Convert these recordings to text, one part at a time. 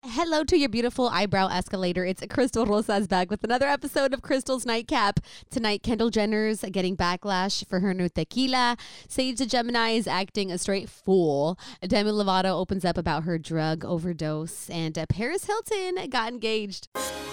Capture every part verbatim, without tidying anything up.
Hello to your beautiful eyebrow escalator. It's Crystal Rosas back with another episode of Crystal's Nightcap. Tonight, Kendall Jenner's getting backlash for her new tequila. Sage the Gemini is acting a straight fool. Demi Lovato opens up about her drug overdose. And uh, Paris Hilton got engaged.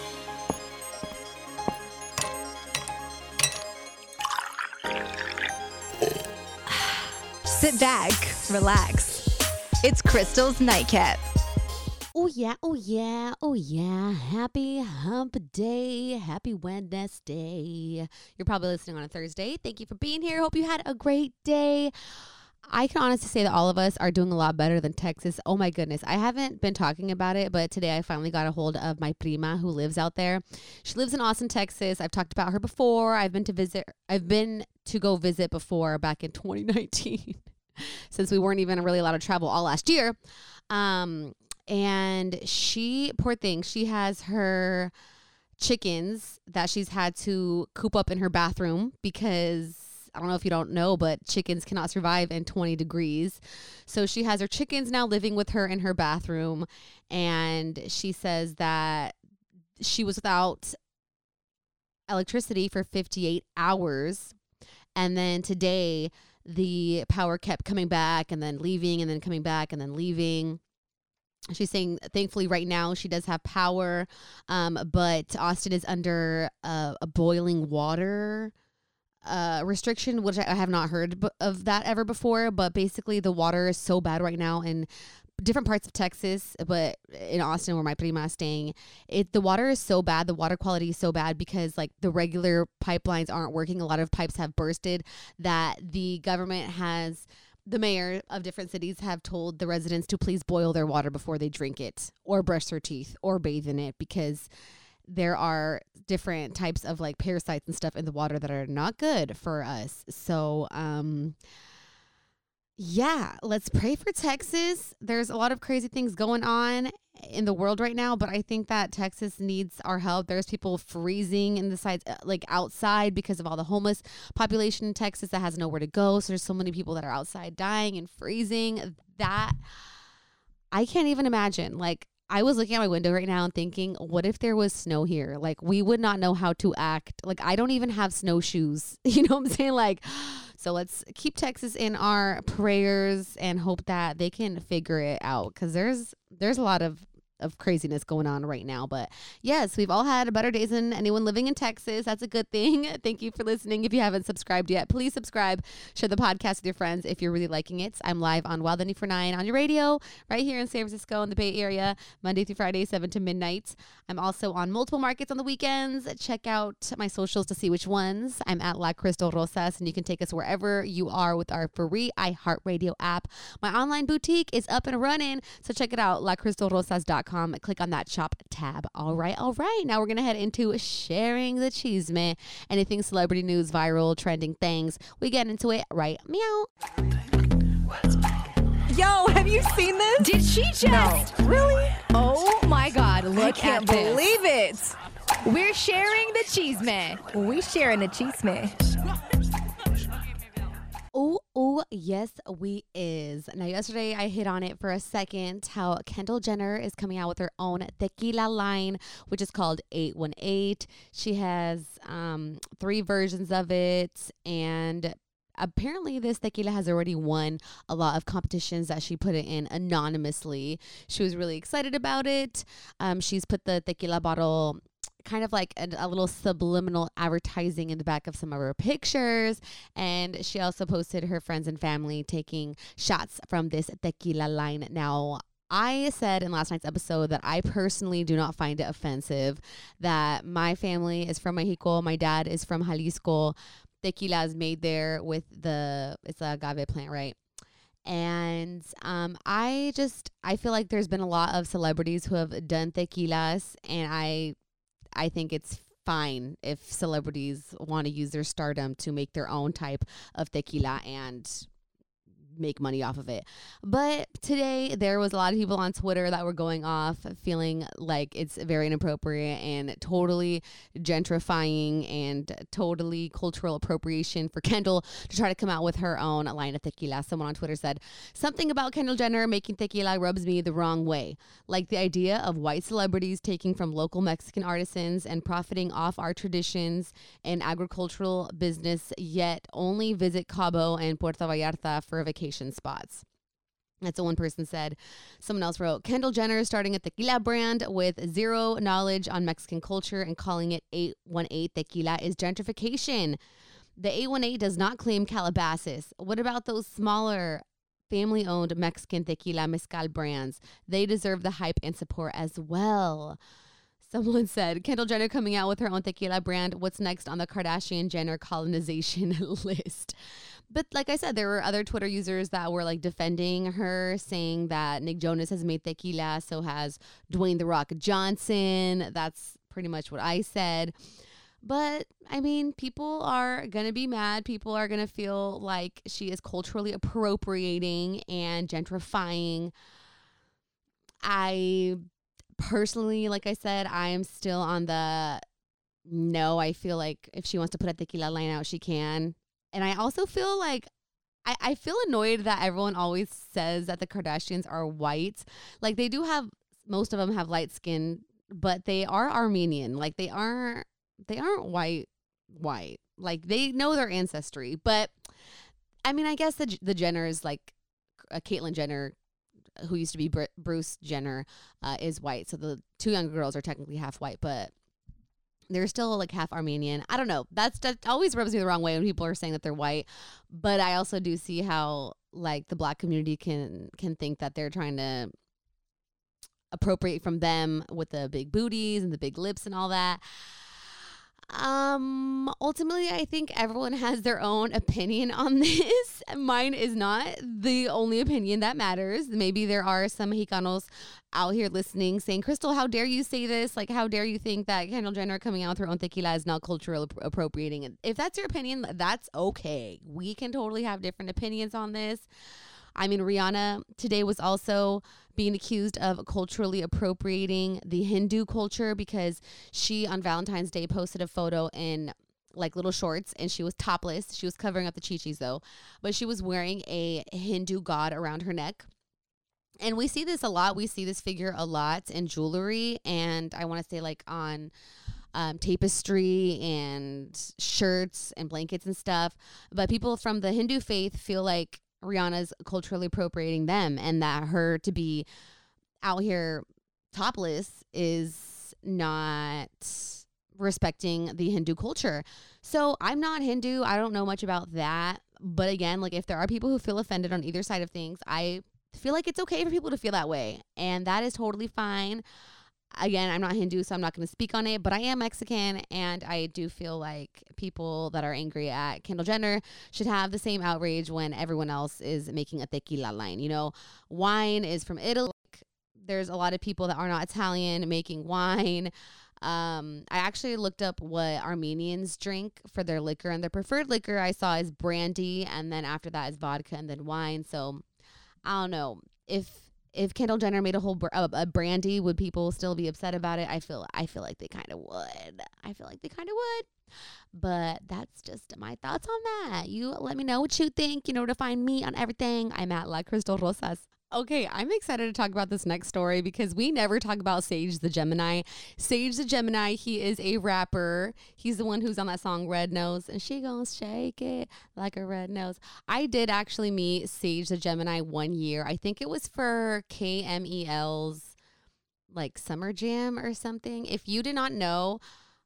Sit back, relax. It's Crystal's Nightcap. Oh, yeah, oh, yeah, oh, yeah. Happy hump day. Happy Wednesday. You're probably listening on a Thursday. Thank you for being here. Hope you had a great day. I can honestly say that all of us are doing a lot better than Texas. Oh, my goodness. I haven't been talking about it, but today I finally got a hold of my prima who lives out there. She lives in Austin, Texas. I've talked about her before. I've been to visit. I've been to go visit before back in twenty nineteen since we weren't even really allowed to travel all last year. Um... And she, poor thing, she has her chickens that she's had to coop up in her bathroom because I don't know if you don't know, but chickens cannot survive in twenty degrees. So she has her chickens now living with her in her bathroom. And she says that she was without electricity for fifty-eight hours. And then today the power kept coming back and then leaving and then coming back and then leaving. She's saying, thankfully, right now she does have power, um, but Austin is under uh, a boiling water uh, restriction, which I, I have not heard b- of that ever before. But basically, the water is so bad right now in different parts of Texas, but in Austin, where my prima is staying, it the water is so bad. The water quality is so bad because like the regular pipelines aren't working. A lot of pipes have bursted that the government has. The mayor of different cities have told the residents to please boil their water before they drink it or brush their teeth or bathe in it because there are different types of like parasites and stuff in the water that are not good for us. So, um, yeah, let's pray for Texas. There's a lot of crazy things going on in the world right now, but I think that Texas needs our help. There's people freezing in the sides, like outside because of all the homeless population in Texas that has nowhere to go. So there's so many people that are outside dying and freezing that I can't even imagine. Like I was looking at my window right now and thinking, what if there was snow here? Like we would not know how to act. Like I don't even have snowshoes. You know what I'm saying? Like, so let's keep Texas in our prayers and hope that they can figure it out because there's there's a lot of of craziness going on right now. But yes, we've all had better days than anyone living in Texas. That's a good thing. Thank you for listening. If you haven't subscribed yet, please subscribe. Share the podcast with your friends if you're really liking it. I'm live on Wild ninety-four point nine on your radio right here in San Francisco in the Bay Area, Monday through Friday, seven to midnight. I'm also on multiple markets on the weekends. Check out my socials to see which ones. I'm at La Crystal Rosas, and you can take us wherever you are with our free iHeartRadio app. My online boutique is up and running, so check it out, la crystal rosas dot com. Click on that shop tab. All right, all right. Now we're going to head into sharing the chisme. Anything celebrity news, viral, trending things. We get into it right meow. Yo, have you seen this? Did she just? No. Really? Oh my God, look I can't at this. believe it. We're sharing the chisme. We sharing the chisme. Oh, oh, yes, we is. Now, yesterday I hit on it for a second how Kendall Jenner is coming out with her own tequila line, which is called eight one eight. She has um, three versions of it, and apparently this tequila has already won a lot of competitions that she put it in anonymously. She was really excited about it. Um, she's put the tequila bottle kind of like a, a little subliminal advertising in the back of some of her pictures. And she also posted her friends and family taking shots from this tequila line. Now, I said in last night's episode that I personally do not find it offensive, that my family is from Mexico. My dad is from Jalisco. Tequila is made there with the, it's a agave plant, right? And um, I just, I feel like there's been a lot of celebrities who have done tequilas, and I I think it's fine if celebrities want to use their stardom to make their own type of tequila and make money off of it. But today there was a lot of people on Twitter that were going off feeling like it's very inappropriate and totally gentrifying and totally cultural appropriation for Kendall to try to come out with her own line of tequila. Someone on Twitter said, something about Kendall Jenner making tequila rubs me the wrong way. Like the idea of white celebrities taking from local Mexican artisans and profiting off our traditions and agricultural business, yet only visit Cabo and Puerto Vallarta for vacation spots. That's what one person said. Someone else wrote, Kendall Jenner starting a tequila brand with zero knowledge on Mexican culture and calling it eight one eight tequila is gentrification. The eight one eight does not claim Calabasas. What about those smaller family-owned Mexican tequila mezcal brands? They deserve the hype and support as well. Someone said, Kendall Jenner coming out with her own tequila brand. What's next on the Kardashian-Jenner colonization list? But like I said, there were other Twitter users that were like defending her, saying that Nick Jonas has made tequila, so has Dwayne The Rock Johnson. That's pretty much what I said. But, I mean, people are going to be mad. People are going to feel like she is culturally appropriating and gentrifying. I personally, like I said, I am still on the no. I feel like if she wants to put a tequila line out, she can. And I also feel like I, I feel annoyed that everyone always says that the Kardashians are white. Like they do have, most of them have light skin, but they are Armenian. Like they aren't, they aren't white, white. Like they know their ancestry. But I mean, I guess the the Jenners, like uh, Caitlyn Jenner, who used to be Br- Bruce Jenner, uh, is white. So the two younger girls are technically half white, but they're still like half Armenian. I don't know. That's that always rubs me the wrong way when people are saying that they're white. But I also do see how like the black community can can think that they're trying to appropriate from them with the big booties and the big lips and all that. Um, ultimately, I think everyone has their own opinion on this. Mine is not the only opinion that matters. Maybe there are some Mexicanos out here listening saying, Crystal, how dare you say this? Like, how dare you think that Kendall Jenner coming out with her own tequila is not cultural appro- appropriating? And if that's your opinion, that's okay. We can totally have different opinions on this. I mean, Rihanna today was also being accused of culturally appropriating the Hindu culture because she on Valentine's Day posted a photo in like little shorts and she was topless. She was covering up the chichis though, but she was wearing a Hindu god around her neck. And we see this a lot. We see this figure a lot in jewelry, and I want to say like on um, tapestry and shirts and blankets and stuff. But people from the Hindu faith feel like Rihanna's culturally appropriating them, and that her to be out here topless is not respecting the Hindu culture. So I'm not Hindu. I don't know much about that. But again, like if there are people who feel offended on either side of things, I feel like it's okay for people to feel that way. And that is totally fine. Again, I'm not Hindu, so I'm not going to speak on it, but I am Mexican, and I do feel like people that are angry at Kendall Jenner should have the same outrage when everyone else is making a tequila line. You know, wine is from Italy. There's a lot of people that are not Italian making wine. Um, I actually looked up what Armenians drink for their liquor, and their preferred liquor I saw is brandy, and then after that is vodka and then wine. So I don't know if If Kendall Jenner made a whole br- a, a brandy, would people still be upset about it? I feel I feel like they kind of would. I feel like they kind of would. But that's just my thoughts on that. You let me know what you think. You know where to find me on everything. I'm at La Crystal Rosas. Okay, I'm excited to talk about this next story because we never talk about Sage the Gemini. Sage the Gemini, he is a rapper. He's the one who's on that song Red Nose, and she gonna shake it like a red nose. I did actually meet Sage the Gemini one year. I think it was for K M E L's like Summer Jam or something. If you did not know,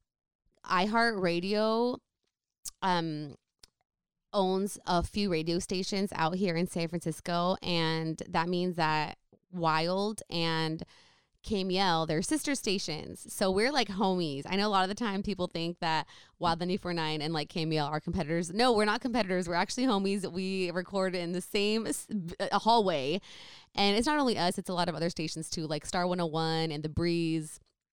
iHeartRadio um owns a few radio stations out here in San Francisco, and that means that Wild and K M E L, they're sister stations. So we're like homies. I know a lot of the time people think that Wild ninety-four point nine and like K M E L are competitors. No, we're not competitors. We're actually homies. We record in the same uh, hallway. And it's not only us, it's a lot of other stations too, like Star one oh one and The Breeze.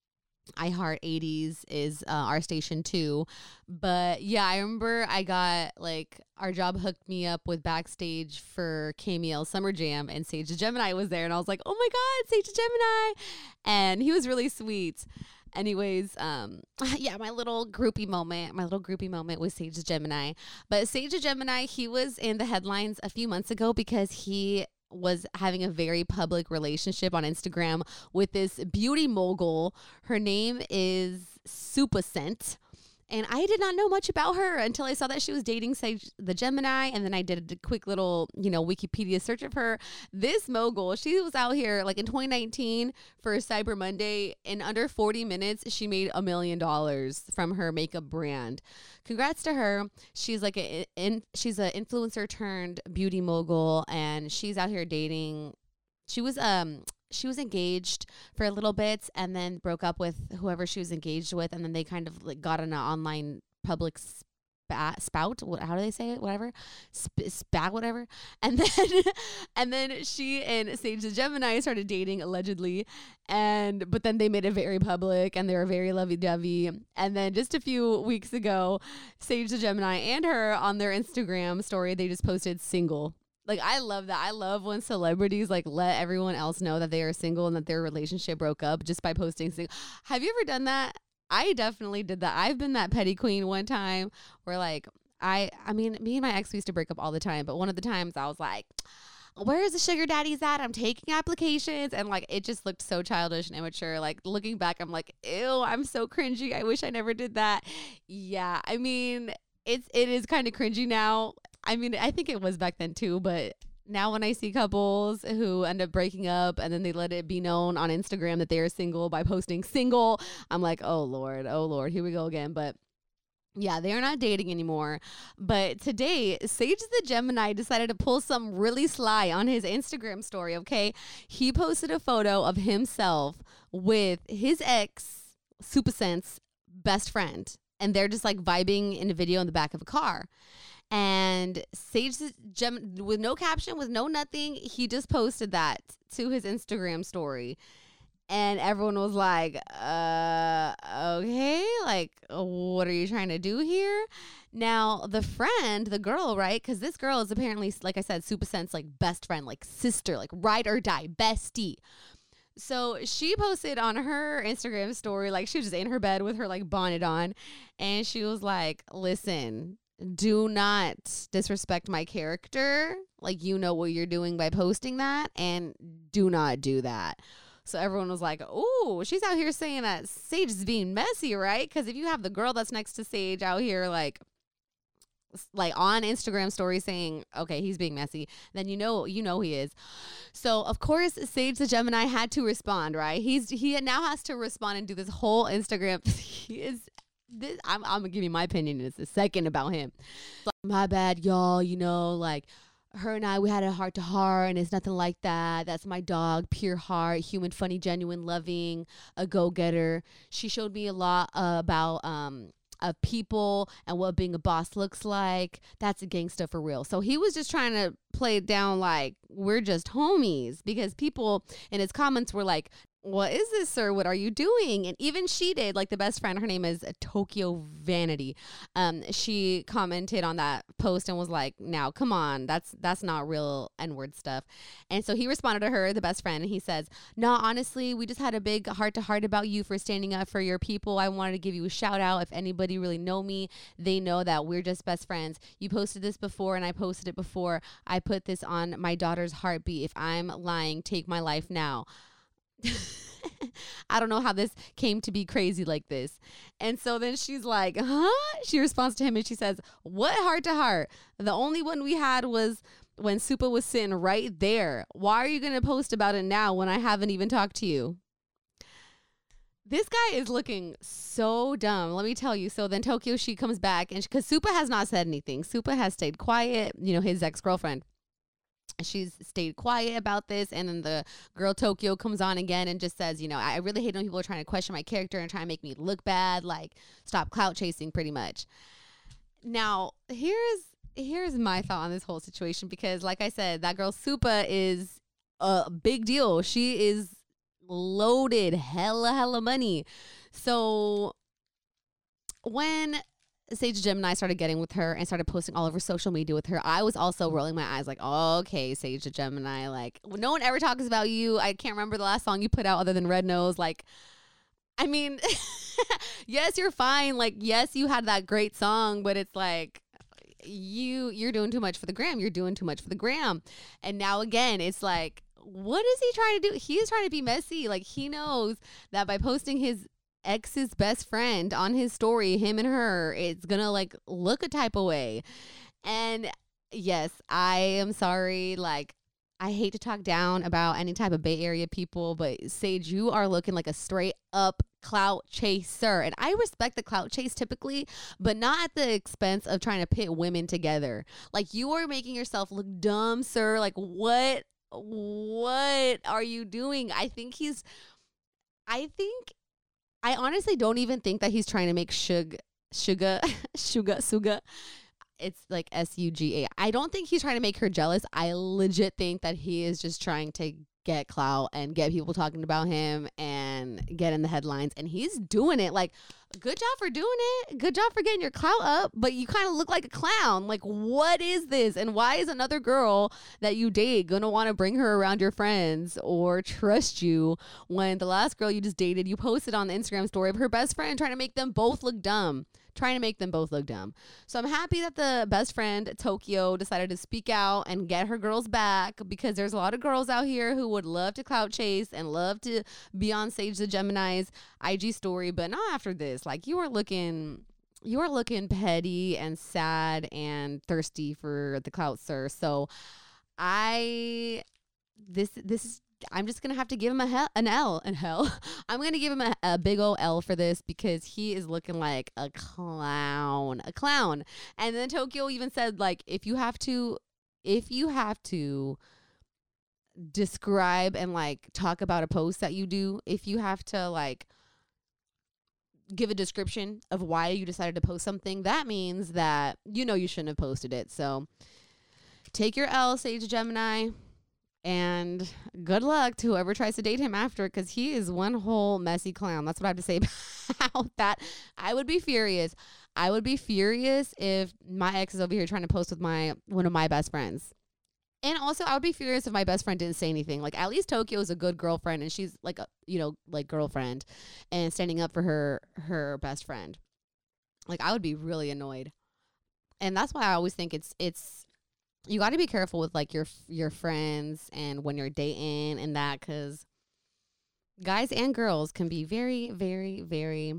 I Heart eighties is uh, our station too. But yeah, I remember I got like our job hooked me up with backstage for K M E L Summer Jam, and Sage the Gemini was there, and I was like, oh my God, Sage the Gemini. And he was really sweet. Anyways, um, yeah, my little groupie moment, my little groupie moment with Sage the Gemini. But Sage the Gemini, he was in the headlines a few months ago because he was having a very public relationship on Instagram with this beauty mogul. Her name is Supacent. And I did not know much about her until I saw that she was dating Sage the Gemini. And then I did a quick little, you know, Wikipedia search of her. This mogul, she was out here like in twenty nineteen for Cyber Monday. In under forty minutes, she made a million dollars from her makeup brand. Congrats to her. She's like a, in, she's an influencer turned beauty mogul, and she's out here dating. She was, um, she was engaged for a little bit and then broke up with whoever she was engaged with. And then they kind of like got in an online public spat, spout. What, how do they say it? Whatever. Sp- spat, whatever. And then, and then she and Sage the Gemini started dating allegedly. And, but then they made it very public and they were very lovey-dovey. And then just a few weeks ago, Sage the Gemini and her on their Instagram story, they just posted single. Like, I love that. I love when celebrities, like, let everyone else know that they are single and that their relationship broke up just by posting single. Have you ever done that? I definitely did that. I've been that petty queen one time where, like, I, I mean, me and my ex used to break up all the time. But one of the times I was like, where's the sugar daddies at? I'm taking applications. And, like, it just looked so childish and immature. Like, looking back, I'm like, ew, I'm so cringy. I wish I never did that. Yeah, I mean, it's, it is kind of cringy now. I mean, I think it was back then too, but now when I see couples who end up breaking up and then they let it be known on Instagram that they are single by posting single, I'm like, oh Lord, oh Lord, here we go again. But yeah, they're not dating anymore. But today, Sage the Gemini decided to pull some really sly on his Instagram story, okay? He posted a photo of himself with his ex, Supacent's best friend. And they're just like vibing in a video in the back of a car. And Sage the Gem with no caption, with no nothing, he just posted that to his Instagram story. And everyone was like, uh, okay, like, what are you trying to do here? Now, the friend, the girl, right? Because this girl is apparently, like I said, Supacent's like best friend, like sister, like ride or die, bestie. So she posted on her Instagram story, like she was just in her bed with her like bonnet on. And she was like, listen, do not disrespect my character. Like, you know what you're doing by posting that, and do not do that. So everyone was like, oh, she's out here saying that Sage is being messy, right? Because if you have the girl that's next to Sage out here, like, like on Instagram story saying, okay, he's being messy, then you know, you know he is. So of course, Sage the Gemini had to respond, right? He's, he now has to respond and do this whole Instagram. He is, this, I'm, I'm gonna give you my opinion in a second about him. Like, my bad, y'all, you know, like, her and I, we had a heart to heart, and it's nothing like that. That's my dog, pure heart, human, funny, genuine, loving, a go-getter. She showed me a lot uh, about um, of people and what being a boss looks like. That's a gangsta for real. So he was just trying to play it down like we're just homies, because people in his comments were like, what is this, sir? What are you doing? And even she did, like the best friend, her name is Tokyo Vanity. Um, she commented on that post and was like, now, come on, that's that's not real N-word stuff. And so he responded to her, the best friend, and he says, no, honestly, we just had a big heart to heart about you for standing up for your people. I wanted to give you a shout out. If anybody really know me, they know that we're just best friends. You posted this before and I posted it before. I put this on my daughter's heartbeat. If I'm lying, take my life now. I don't know how this came to be crazy like this. And so then she's like, huh? She responds to him and she says, what heart to heart? The only one we had was when Supa was sitting right there. Why are you going to post about it now when I haven't even talked to you? This guy is looking so dumb. Let me tell you. So then Tokyo, she comes back, and because Supa has not said anything. Supa has stayed quiet, you know, his ex-girlfriend. She's stayed quiet about this, and then the girl Tokyo comes on again and just says, you know, I really hate when people are trying to question my character and trying to make me look bad, like stop clout chasing pretty much. Now, here's here's my thought on this whole situation, because like I said, that girl Supa is a big deal. She is loaded, hella, hella money. So when Sage Gemini started getting with her and started posting all over social media with her, I was also rolling my eyes like, okay, Sage the Gemini, like no one ever talks about you. I can't remember the last song you put out other than Red Nose. Like, I mean, yes, you're fine. Like, yes, you had that great song, but it's like you, you're doing too much for the gram. You're doing too much for the gram. And now again, it's like, what is he trying to do? He is trying to be messy. Like, he knows that by posting his ex's best friend on his story, him and her, it's gonna like look a type of way. And yes, I am sorry. Like, I hate to talk down about any type of Bay Area people, but Sage, you are looking like a straight up clout chaser. And I respect the clout chase typically, but not at the expense of trying to pit women together. Like, you are making yourself look dumb, sir. Like, what, what are you doing? I think he's, I think, I honestly don't even think that he's trying to make Shug, Suga, Suga, Suga. It's like S U G A. I don't think he's trying to make her jealous. I legit think that he is just trying to get clout and get people talking about him and get in the headlines. And he's doing it. Like, good job for doing it. Good job for getting your clout up. But you kind of look like a clown. Like, what is this? And why is another girl that you date going to want to bring her around your friends or trust you when the last girl you just dated, you posted on the Instagram story of her best friend trying to make them both look dumb? Trying to make them both look dumb. So I'm happy that the best friend, Tokyo, decided to speak out and get her girls back, because there's a lot of girls out here who would love to clout chase and love to be on Sage the Gemini's I G story, but not after this. Like, you are looking, you are looking petty and sad and thirsty for the clout, sir. So I, this, this is, I'm just going to have to give him a hell, an L and hell. I'm going to give him a, a big old L for this, because he is looking like a clown, a clown. And then Tokyo even said, like, if you have to, if you have to describe and like talk about a post that you do, if you have to like give a description of why you decided to post something, that means that, you know, you shouldn't have posted it. So take your L, Sage Gemini. And good luck to whoever tries to date him after, because he is one whole messy clown. That's what I have to say about that. I would be furious. I would be furious if my ex is over here trying to post with my one of my best friends. And also, I would be furious if my best friend didn't say anything. Like, at least Tokyo is a good girlfriend, and she's like a, you know, like girlfriend and standing up for her her best friend. Like, I would be really annoyed. And that's why I always think it's it's you got to be careful with like your your friends and when you're dating and that, because guys and girls can be very, very, very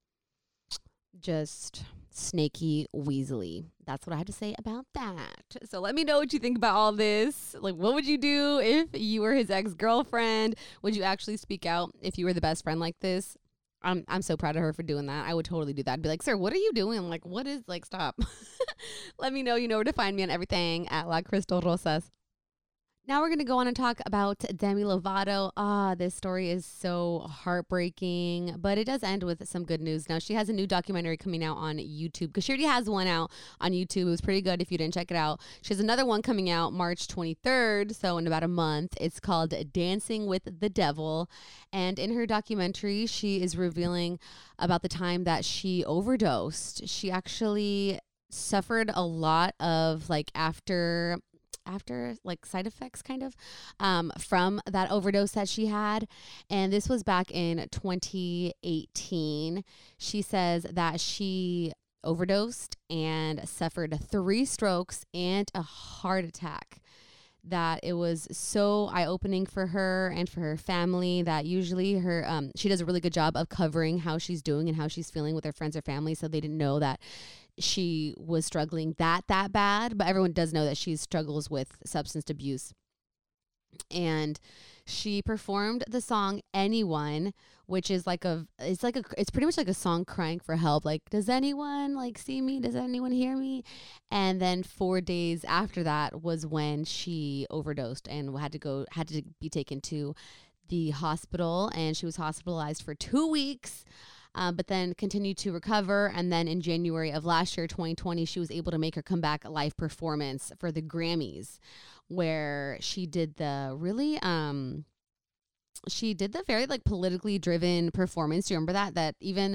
just snaky weaselly. That's what I have to say about that. So let me know what you think about all this. Like, what would you do if you were his ex-girlfriend? Would you actually speak out if you were the best friend like this? I'm I'm so proud of her for doing that. I would totally do that. I'd be like, sir, what are you doing? Like, what is, like, stop. Let me know. You know where to find me on everything at La Crystal Rosas. Now we're going to go on and talk about Demi Lovato. Ah, this story is so heartbreaking, but it does end with some good news. Now, she has a new documentary coming out on YouTube, because she already has one out on YouTube. It was pretty good if you didn't check it out. She has another one coming out March twenty-third, so in about a month. It's called Dancing with the Devil. And in her documentary, she is revealing about the time that she overdosed. She actually suffered a lot of, like, after... after like side effects kind of um, from that overdose that she had. And this was back in twenty eighteen. She says that she overdosed and suffered three strokes and a heart attack. That it was so eye-opening for her and for her family, that usually her um, she does a really good job of covering how she's doing and how she's feeling with her friends or family, so they didn't know that she was struggling that that bad. But everyone does know that she struggles with substance abuse. And she performed the song Anyone, which is like a it's like a it's pretty much like a song crying for help, like, does anyone like see me, does anyone hear me? And then four days after that was when she overdosed and had to go had to be taken to the hospital, and she was hospitalized for two weeks. Um, but then continued to recover. And then in January of last year, twenty twenty, she was able to make her comeback live performance for the Grammys, where she did the really, um, she did the very like politically driven performance. Do you remember that? That even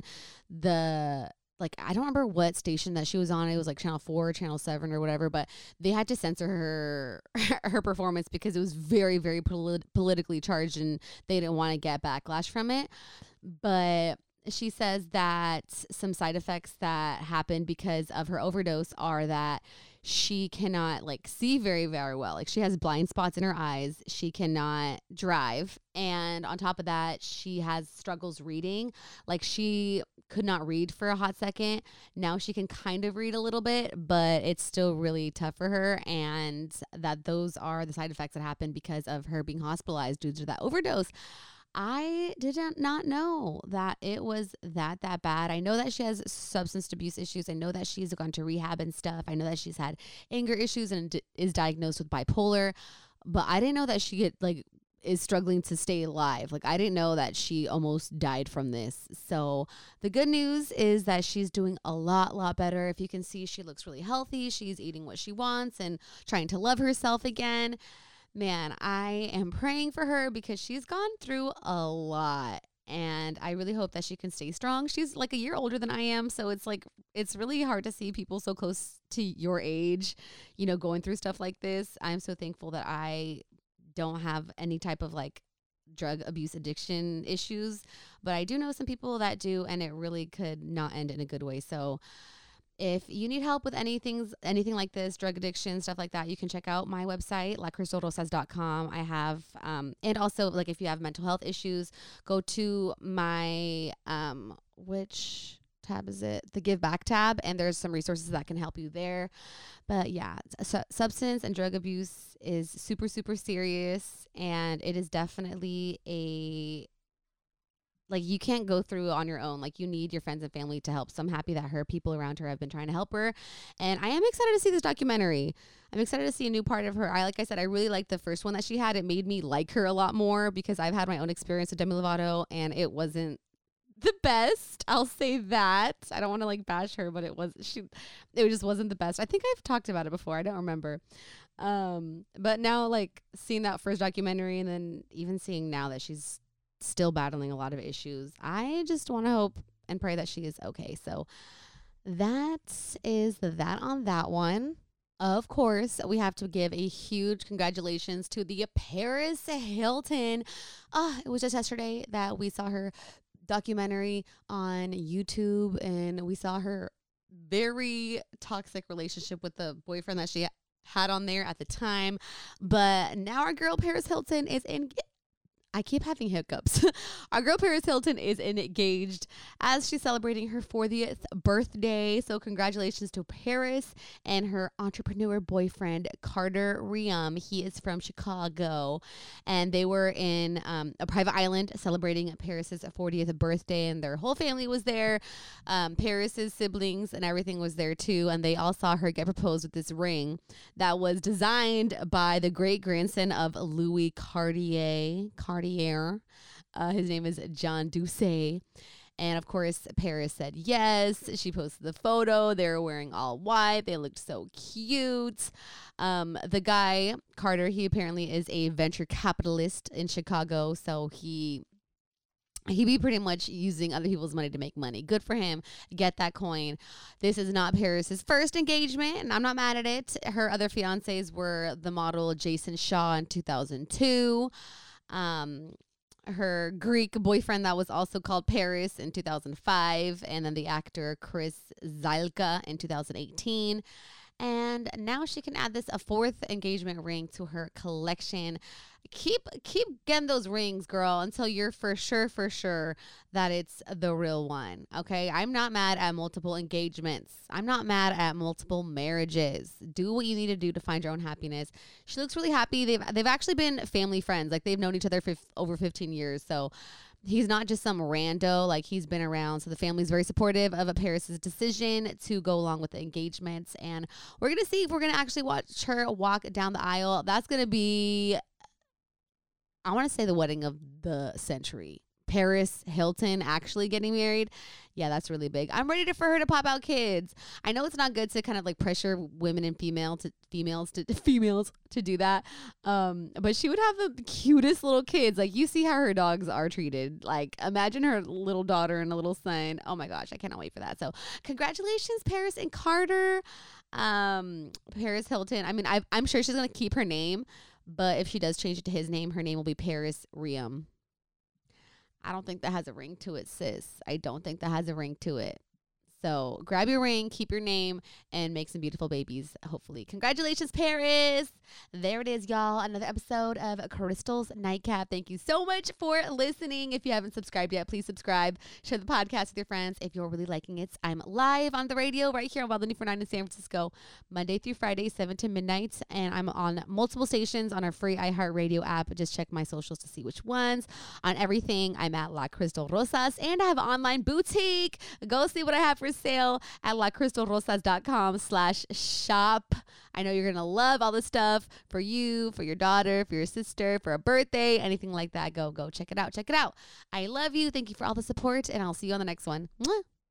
the like I don't remember what station that she was on. It was like Channel Four, Channel Seven, or whatever. But they had to censor her her performance because it was very, very polit- politically charged, and they didn't want to get backlash from it. But she says that some side effects that happened because of her overdose are that she cannot like see very, very well. Like she has blind spots in her eyes. She cannot drive. And on top of that, she has struggles reading. Like she could not read for a hot second. Now she can kind of read a little bit, but it's still really tough for her. And that those are the side effects that happen because of her being hospitalized due to that overdose. I did not know that it was that, that bad. I know that she has substance abuse issues. I know that she's gone to rehab and stuff. I know that she's had anger issues and d- is diagnosed with bipolar, but I didn't know that she get like is struggling to stay alive. Like I didn't know that she almost died from this. So the good news is that she's doing a lot, lot better. If you can see, she looks really healthy. She's eating what she wants and trying to love herself again. Man, I am praying for her because she's gone through a lot, and I really hope that she can stay strong. She's like a year older than I am, so it's like it's really hard to see people so close to your age, you know, going through stuff like this. I'm so thankful that I don't have any type of like drug abuse addiction issues, but I do know some people that do, and it really could not end in a good way. So if you need help with anything, anything like this, drug addiction, stuff like that, you can check out my website, la crystal rosas dot com. I have, um, and also like if you have mental health issues, go to my, um, which tab is it? The Give Back tab. And there's some resources that can help you there. But yeah, su- substance and drug abuse is super, super serious. And it is definitely a, like you can't go through on your own. Like you need your friends and family to help. So I'm happy that her people around her have been trying to help her. And I am excited to see this documentary. I'm excited to see a new part of her. I, like I said, I really liked the first one that she had. It made me like her a lot more because I've had my own experience with Demi Lovato and it wasn't the best. I'll say that. I don't want to like bash her, but it was, she, it just wasn't the best. I think I've talked about it before. I don't remember. Um, but now like seeing that first documentary and then even seeing now that she's still battling a lot of issues, I just want to hope and pray that she is okay. So that is the that on that one. Of course, we have to give a huge congratulations to the Paris Hilton. Uh, it was just yesterday that we saw her documentary on YouTube, and we saw her very toxic relationship with the boyfriend that she had on there at the time. But now our girl Paris Hilton is in. I keep having hiccups. Our girl Paris Hilton is engaged as she's celebrating her fortieth birthday. So congratulations to Paris and her entrepreneur boyfriend, Carter Riam. He is from Chicago. And they were in um, a private island celebrating Paris's fortieth birthday. And their whole family was there. Um, Paris's siblings and everything was there too. And they all saw her get proposed with this ring that was designed by the great grandson of Louis Cartier. Cartier. Uh, his name is John Doucet. And of course, Paris said yes. She posted the photo. They were wearing all white. They looked so cute. Um, the guy, Carter, he apparently is a venture capitalist in Chicago. So he... He be pretty much using other people's money to make money. Good for him. Get that coin. This is not Paris's first engagement, and I'm not mad at it. Her other fiancés were the model Jason Shaw in two thousand two. Um, her Greek boyfriend that was also called Paris in two thousand five, and then the actor Chris Zylka in two thousand eighteen. And now she can add this a fourth engagement ring to her collection. Keep keep getting those rings, girl, until you're for sure, for sure that it's the real one. Okay, I'm not mad at multiple engagements. I'm not mad at multiple marriages. Do what you need to do to find your own happiness. She looks really happy. They've they've actually been family friends. Like they've known each other for f- over fifteen years. So he's not just some rando, like he's been around. So the family's very supportive of Paris's decision to go along with the engagements. And we're going to see if we're going to actually watch her walk down the aisle. That's going to be, I want to say, the wedding of the century. Paris Hilton actually getting married. Yeah, that's really big. I'm ready to, for her to pop out kids. I know it's not good to kind of like pressure women and female to females to females to do that. Um, but she would have the cutest little kids. Like, you see how her dogs are treated. Like, imagine her little daughter and a little son. Oh my gosh, I cannot wait for that. So congratulations, Paris and Carter. Um, Paris Hilton. I mean, I, I'm sure she's going to keep her name, but if she does change it to his name, her name will be Paris Riem. I don't think that has a ring to it, sis. I don't think that has a ring to it. So grab your ring, keep your name, and make some beautiful babies, hopefully. Congratulations, Paris. There it is, y'all. Another episode of Crystal's Nightcap. Thank you so much for listening. If you haven't subscribed yet, please subscribe. Share the podcast with your friends if you're really liking it. I'm live on the radio right here on Wild ninety-four point nine in San Francisco, Monday through Friday, seven to midnight. And I'm on multiple stations on our free iHeartRadio app. Just check my socials to see which ones. On everything, I'm at La Crystal Rosas. And I have an online boutique. Go see what I have for sale at la crystal rosas dot com slash shop. I know you're going to love all this stuff for you, for your daughter, for your sister, for a birthday, anything like that. Go, go check it out. Check it out. I love you. Thank you for all the support, and I'll see you on the next one. Mwah.